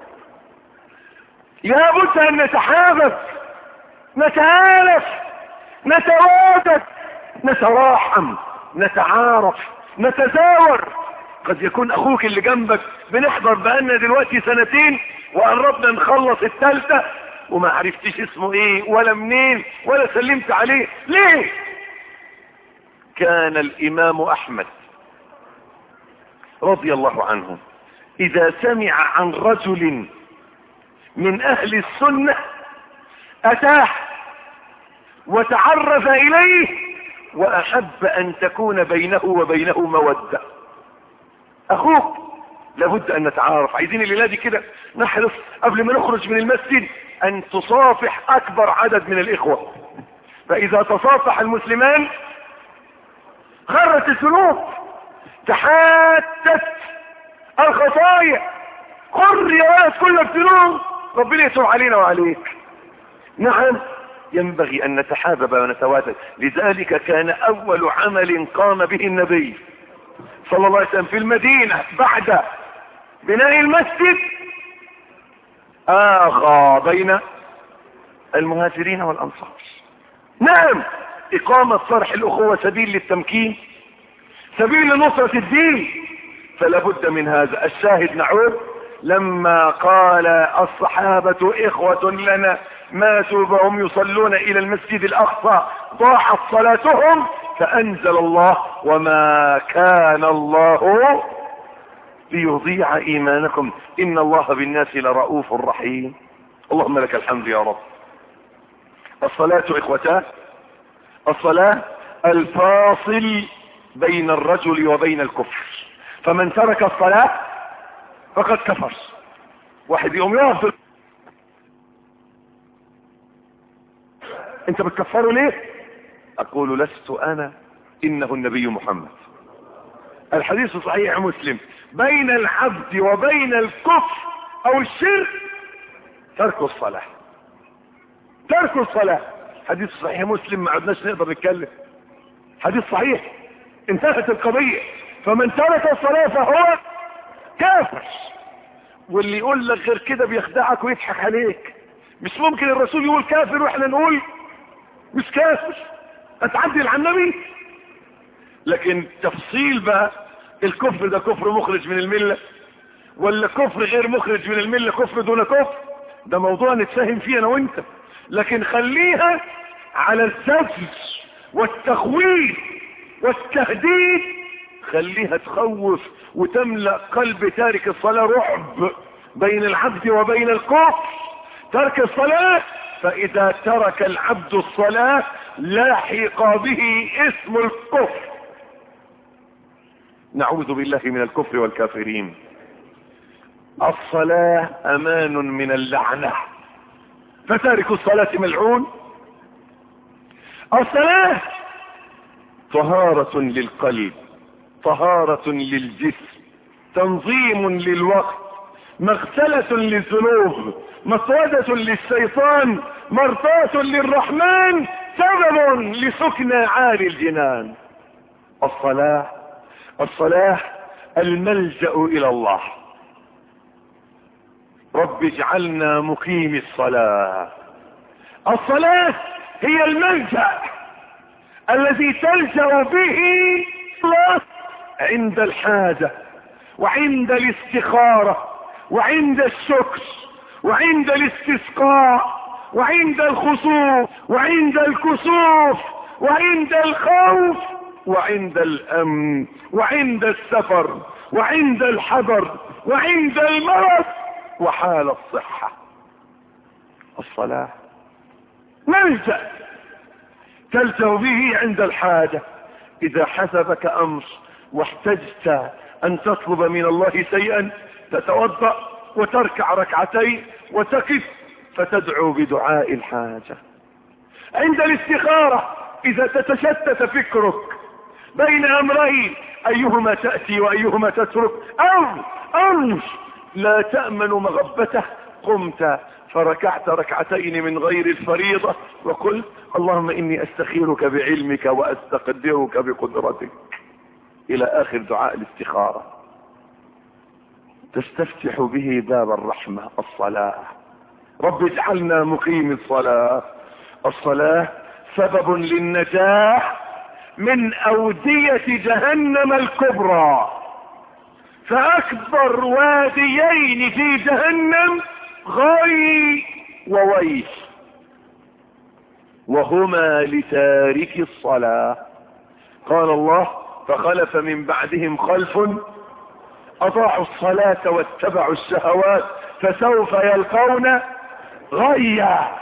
يا بد ان نتحابب، نتآلف، نتوادد، نتراحم، نتعارف، نتزاور. قد يكون اخوك اللي جنبك بنحضر بقالنا دلوقتي سنتين وقربنا نخلص الثالثة وما عرفتش اسمه ايه ولا منين ولا سلمت عليه ليه؟ كان الامام احمد رضي الله عنه اذا سمع عن رجل من اهل السنة اتاه وتعرف اليه واحب ان تكون بينه وبينه مودة. اخوك لابد ان نتعارف. عايزين الليلة دي كده نحرص قبل ما نخرج من المسجد ان تصافح اكبر عدد من الاخوة، فاذا تصافح المسلمان خرت الذنوب، تحاتت الخطايا، قر يا ولد كل الذنوب، ربنا يتوب علينا وعليك. نعم، ينبغي ان نتحابب ونتوادد. لذلك كان اول عمل قام به النبي صلى الله عليه وسلم في المدينة بعد بناء المسجد آخى بين المهاجرين والانصار. نعم، اقامة صرح الاخوة سبيل للتمكين، سبيل لنصرة الدين، فلا بد من هذا. الشاهد نعود لما قال الصحابة اخوة لنا ماتوا وهم يصلون الى المسجد الاقصى ضاعت صلاتهم، فانزل الله وما كان الله ليضيع ايمانكم ان الله بالناس لرؤوف رحيم. اللهم لك الحمد يا رب. الصلاة اخوتان، الصلاة الفاصل بين الرجل وبين الكفر، فمن ترك الصلاة فقد كفر. واحد يقوم يقف، انت بتكفره ليه؟ اقول لست انا انه النبي محمد. الحديث صحيح مسلم: بين العبد وبين الكفر او الشرك ترك الصلاة. ترك الصلاة. حديث صحيح مسلم، ما عدناش نقدر نتكلم، حديث صحيح، انتهت القضية. فمن ترك الصلاة فهو كافر. واللي يقول لك غير كده بيخدعك ويضحك عليك. مش ممكن الرسول يقول كافر واحنا نقول مش كافر، اتعدل على النبي. لكن تفصيل بقى، الكفر ده كفر مخرج من الملة ولا كفر غير مخرج من الملة، كفر دون كفر، ده موضوع نتفاهم فيه انا وانت. لكن خليها على الزجر والتخويف والتهديد، خليها تخوف وتملأ قلب تارك الصلاة رعب بين العبد وبين الكفر. ترك الصلاة، فإذا ترك العبد الصلاة لاحق به اسم الكفر. نعوذ بالله من الكفر والكافرين. الصلاة امان من اللعنة، فتارك الصلاة ملعون. الصلاة طهارة للقلب، طهارة للجسم، تنظيم للوقت، مغسلة للذنوب، مسودة للشيطان، مرضاة للرحمن، سبب لسكن عالي الجنان. الصلاة الصلاة الملجأ الى الله. رب اجعلنا مقيم الصلاة. الصلاة هي الملجأ الذي تلجأ به الله عند الحاجة وعند الاستخارة وعند الشكر وعند الاستسقاء وعند الخسوف وعند الكسوف وعند الخوف وعند الامن وعند السفر وعند الحذر وعند المرض وحال الصحة. الصلاة ملجأ تلجأ به عند الحاجة. اذا حسبك امر واحتجت ان تطلب من الله شيئا، تتوضأ وتركع ركعتين وتقف فتدعو بدعاء الحاجة. عند الاستخارة اذا تتشتت فكرك بين امرين ايهما تأتي وايهما تترك، او امر لا تأمن مغبته، قمت فركعت ركعتين من غير الفريضة وقلت اللهم اني استخيرك بعلمك واستقدرك بقدرتك، الى اخر دعاء الاستخارة. تستفتح به باب الرحمة. الصلاة رب اجعلنا مقيم الصلاة. الصلاة سبب للنجاح من اودية جهنم الكبرى. فاكبر واديين في جهنم غي وويل، وهما لتارك الصلاة. قال الله فخلف من بعدهم خلف اضاعوا الصلاة واتبعوا الشهوات فسوف يلقون غيا.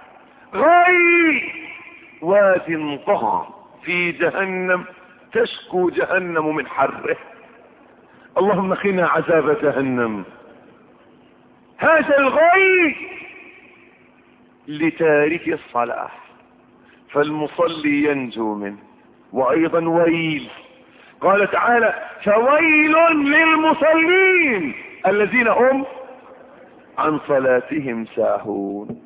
غي واد ضخم في جهنم تشكو جهنم من حره. اللهم قنا عذاب جهنم. هذا الغي لتارك الصلاة، فالمصلي ينجو منه. وايضا ويل، قال تعالى فويل للمصلين الذين هم عن صلاتهم ساهون.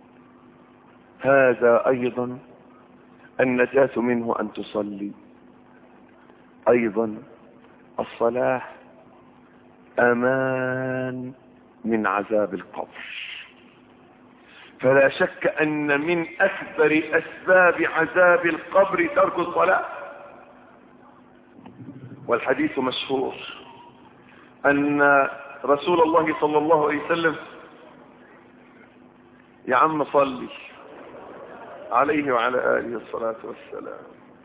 هذا ايضا النجاة منه ان تصلي. ايضا الصلاة امان من عذاب القبر. فلا شك ان من اكبر اسباب عذاب القبر ترك الصلاة. والحديث مشهور ان رسول الله صلى الله عليه وسلم، يا عم صلي عليه وعلى آله الصلاة والسلام،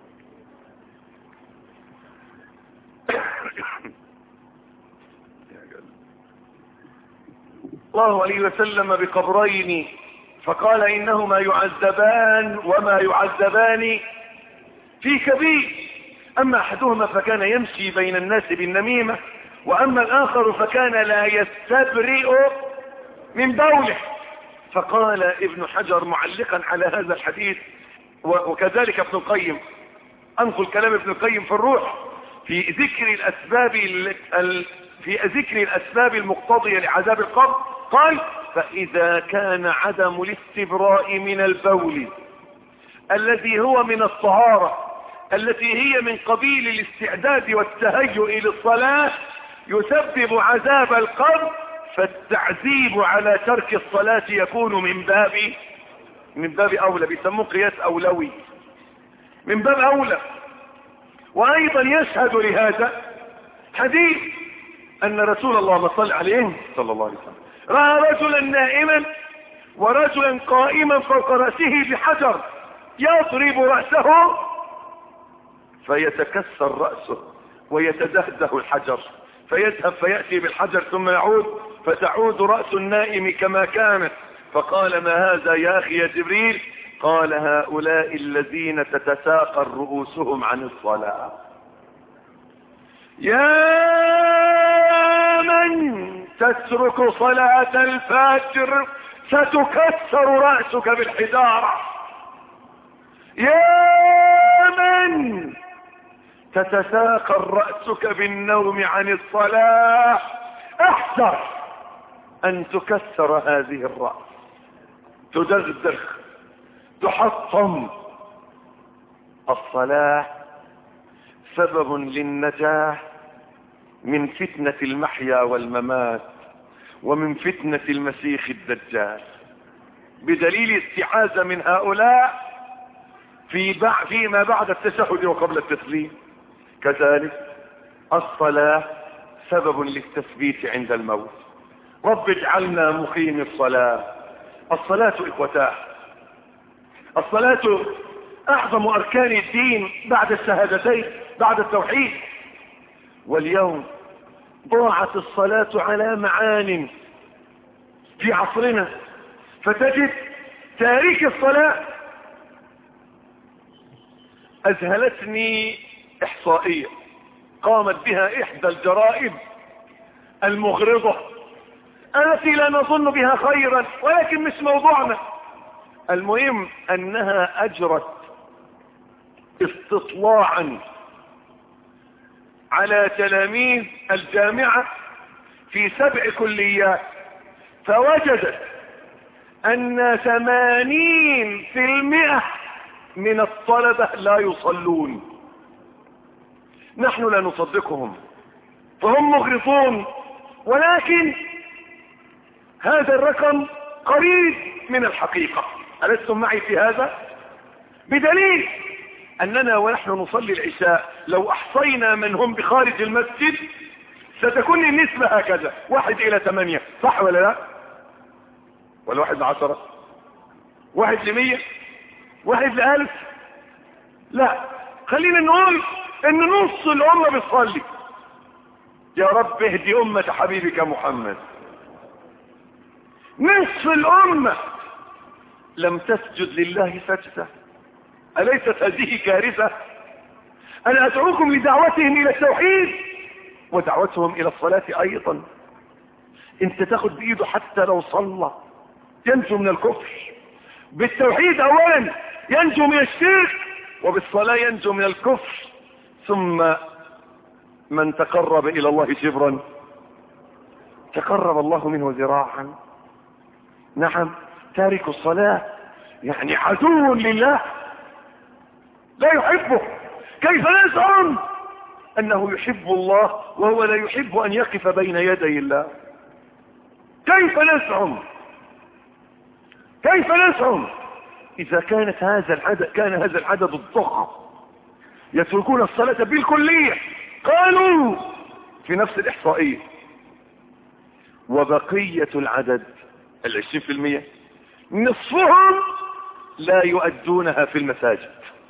الله عليه وسلم بقبرين فقال إنهما يعذبان وما يعذبان في كبير. أما أحدهما فكان يمشي بين الناس بالنميمة، وأما الآخر فكان لا يستبرئ من بوله. فقال ابن حجر معلقا على هذا الحديث وكذلك ابن القيم انقل كلام ابن القيم في الروح في ذكر الاسباب في ذكر الاسباب المقتضية لعذاب القبر. قال: فاذا كان عدم الاستبراء من البول الذي هو من الطهارة التي هي من قبيل الاستعداد والتهيؤ للصلاة يسبب عذاب القبر، فالتعذيب على ترك الصلاة يكون من باب من باب اولى، بيسموه قياس اولوي، من باب اولى. وايضا يشهد لهذا حديث ان رسول الله صلى عليه صلى الله عليه وسلم رأى رجلا نائما ورجلا قائما فوق رأسه بحجر يضرب رأسه فيتكسر رأسه ويتدهده الحجر، فيذهب فيأتي بالحجر ثم يعود فتعود رأس النائم كما كانت. فقال: ما هذا يا أخي يا جبريل؟ قال: هؤلاء الذين تتساقل رؤوسهم عن الصلاة. يا من تترك صلاة الفجر ستكسر رأسك بالحجارة. يا من تتساقل رأسك بالنوم عن الصلاة احذر ان تكسر هذه الرأس، تدغدغ، تحطم. الصلاة سبب للنجاة من فتنة المحيا والممات ومن فتنة المسيح الدجال، بدليل استعاذة من هؤلاء في بع... فيما بعد التشهد وقبل التسليم. كذلك الصلاة سبب للتثبيت عند الموت. رب اجعلنا مقيم الصلاة. الصلاة إخوتاه، الصلاة أعظم أركان الدين بعد الشهادتين، بعد التوحيد. واليوم ضاعت الصلاة على معان في عصرنا، فتجد تاريخ الصلاة. أذهلتني إحصائية قامت بها إحدى الجرائد المغرضة التي لا نظن بها خيرا، ولكن مش موضوعنا. المهم أنها أجرت استطلاعا على تلاميذ الجامعة في سبع كليات، فوجدت أن ثمانين في المئة من الطلبة لا يصلون. نحن لا نصدقهم فهم مغرضون، ولكن هذا الرقم قريب من الحقيقة. ألستم معي في هذا؟ بدليل أننا ونحن نصلي العشاء لو أحصينا من هم بخارج المسجد ستكون النسبة هكذا: واحد إلى ثمانية، صح ولا لا؟ ولا واحد لعشرة، واحد لمية، واحد لألف؟ لا، خلينا نقول ان نص الامة بتصلي. يا رب اهدي امة حبيبك محمد. نصف الامة لم تسجد لله سجدة. أليست هذه كارثة؟ أنا أدعوكم لدعوتهم إلى التوحيد ودعوتهم إلى الصلاة أيضا. انت تاخد بإيده حتى لو صلى ينجو من الكفر. بالتوحيد أولا ينجو من الشرك، وبالصلاة ينجو من الكفر. ثم من تقرب إلى الله شبرا تقرب الله منه ذراعا. نعم، تارك الصلاة يعني عدو لله لا يحبه. كيف نزعم أنه يحب الله وهو لا يحب أن يقف بين يدي الله؟ كيف نزعم كيف نزعم إذا كانت هذا العدد كان هذا العدد الضخم يتركون الصلاة بالكلية؟ قالوا في نفس الإحصائية وبقية العدد العشرين في المية نصفهم لا يؤدونها في المساجد.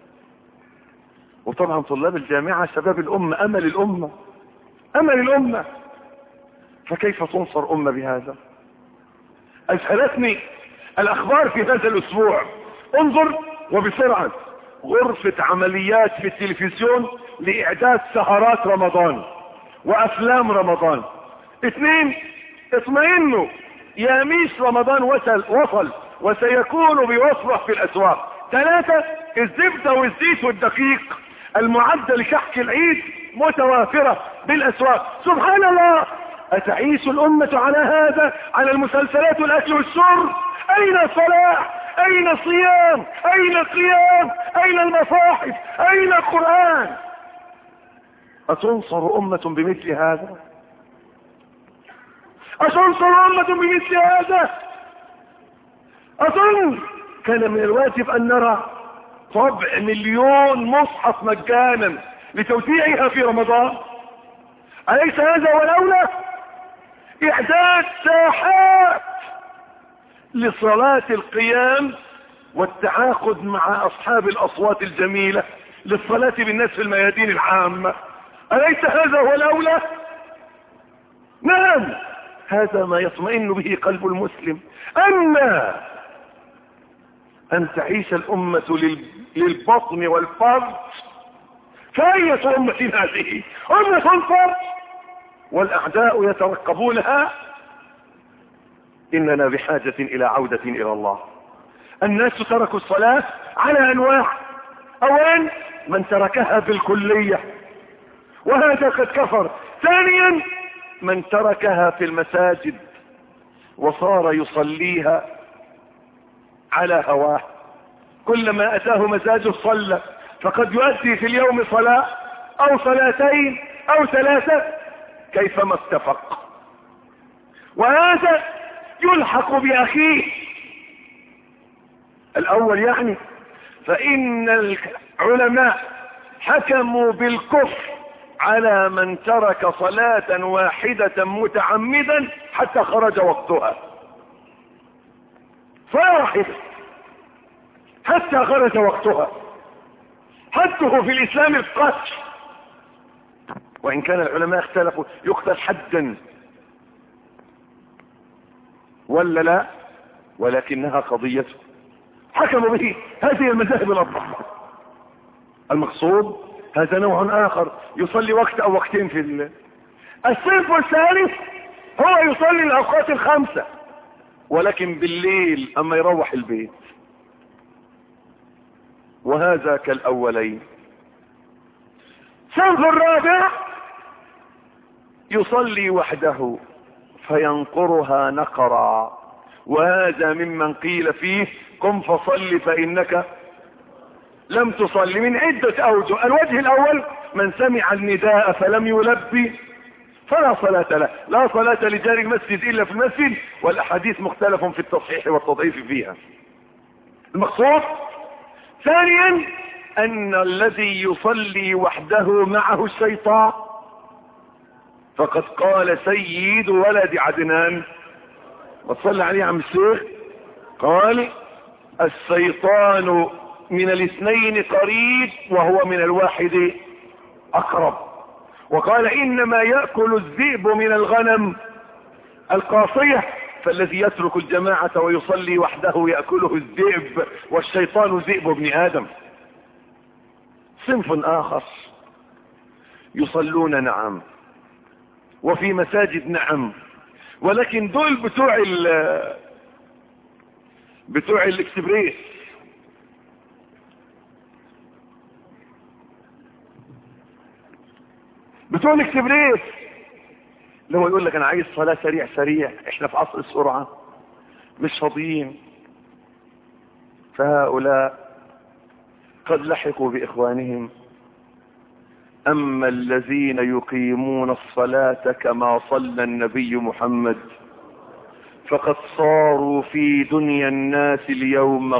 وطبعا طلاب الجامعة شباب الأمة، أمل الأمة أمل الأمة، فكيف تنصر أمة بهذا؟ أذهلتني الأخبار في هذا الأسبوع. انظر وبسرعة، غرفة عمليات في التلفزيون لإعداد سهرات رمضان وأفلام رمضان. اثنين، اطمئنوا يا ميس رمضان وصل وصل وسيكون بوصفه في الأسواق. ثلاثة، الزبدة والزيت والدقيق المعدة لكحك العيد متوافرة بالاسواق. سبحان الله، اتعيش الامة على هذا، على المسلسلات والاكل والشرب؟ اين الصلاة؟ اين الصيام؟ اين القيام؟ اين المصاحف؟ اين القرآن؟ اتنصر امة بمثل هذا؟ اتنصر امة بمثل هذا؟ اظن كان من الواجب ان نرى طبع مليون مصحف مجانا لتوزيعها في رمضان. أليس هذا والأولى؟ إعداد ساحات لصلاة القيام والتعاقد مع أصحاب الأصوات الجميلة للصلاة بالناس في الميادين العامة. أليس هذا والأولى؟ نعم، هذا ما يطمئن به قلب المسلم. أما أن تعيش الأمة للبطن والفرج، فأية أمة هذه؟ أمة الفرج والأعداء يترقبونها. إننا بحاجة إلى عودة إلى الله. الناس تركوا الصلاة على أنواع. أولا من تركها بالكلية وهذا قد كفر. ثانيا من تركها في المساجد وصار يصليها على هواه، كلما أتاه مزاجه صلى، فقد يؤدي في اليوم صلاة أو صلاتين أو ثلاثة كيفما اتفق. وهذا يلحق بأخيه الأول يعني. فإن العلماء حكموا بالكفر على من ترك صلاة واحدة متعمدا حتى خرج وقتها، واحد حتى خرج وقتها، حده في الإسلام القتل. وإن كان العلماء اختلفوا يقتل حدا ولا لا، ولكنها قضيته حكموا به هذه المذاهب الأربعة. المقصود هذا نوع آخر يصلي وقت أو وقتين في الليل. الصنف الثالث هو يصلي الأوقات الخمسة ولكن بالليل أما يروح البيت، وهذا كالأولين. الصنف الرابع يصلي وحده فينقرها نقرا، وهذا ممن قيل فيه قم فصل فإنك لم تصلي من عدة أوجه. الوجه الأول من سمع النداء فلم يلبي فلا صلاة له، لا صلاة لجار المسجد إلا في المسجد، والأحاديث مختلف في التصحيح والتضعيف فيها. المقصود ثانيا أن الذي يصلي وحده معه الشيطان، فقد قال سيد ولد عدنان وصلى عليه عم الشيخ، قال الشيطان من الاثنين قريب وهو من الواحد أقرب. وقال إنما يأكل الذئب من الغنم القاصية، فالذي يترك الجماعة ويصلي وحده يأكله الذئب، والشيطان ذئب ابن آدم. صنف آخر يصلون نعم وفي مساجد نعم، ولكن دول بتوع ال بتوع الاكسبريس، بتوع الاكسبريس لما يقول لك انا عايز صلاة سريع سريع، احنا في عصر السرعة مش فاضيين. فهؤلاء قد لحقوا بإخوانهم. أما الذين يقيمون الصلاة كما صلى النبي محمد فقد صاروا في دنيا الناس اليوم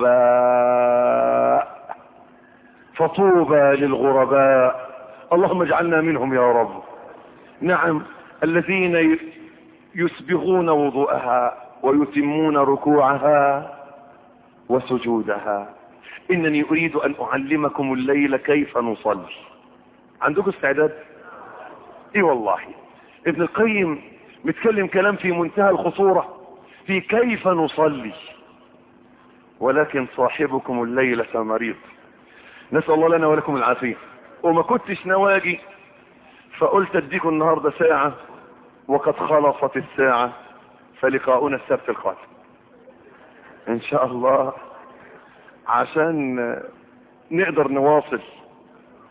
غرباء، فطوبى للغرباء، اللهم اجعلنا منهم يا رب. نعم، الذين يسبغون وضوءها ويتمون ركوعها وسجودها. إنني أريد أن أعلمكم الليلة كيف نصلي. عندكم استعداد؟ اي والله. ابن القيم متكلم كلام في منتهى الخطورة في كيف نصلي، ولكن صاحبكم الليلة مريض، نسأل الله لنا ولكم العافية. وما كنتش نواجي فقلت اديكم النهاردة ساعة وقد خلصت الساعة، فلقاؤنا السبت القادم ان شاء الله عشان نقدر نواصل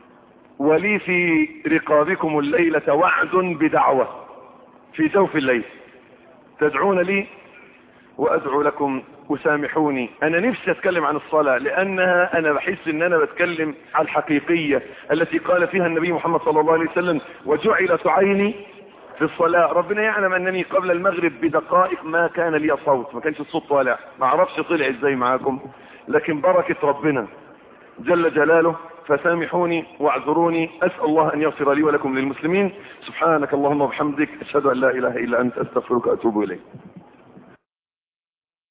ولي في رقابكم الليلة وعد بدعوة في جوف الليل تدعون لي وادعو لكم وسامحوني. انا نفسي اتكلم عن الصلاة لانها انا بحس ان انا بتكلم عن الحقيقية التي قال فيها النبي محمد صلى الله عليه وسلم وجعلت عيني في الصلاة. ربنا يعلم انني قبل المغرب بدقائق ما كان لي صوت، ما كانش الصوت طالع، ما اعرفش طلع ازاي معاكم، لكن بركة ربنا جل جلاله فسامحوني واعذروني. اسأل الله ان يغفر لي ولكم للمسلمين. سبحانك اللهم وبحمدك اشهد ان لا اله الا انت استغفرك واتوب اليك.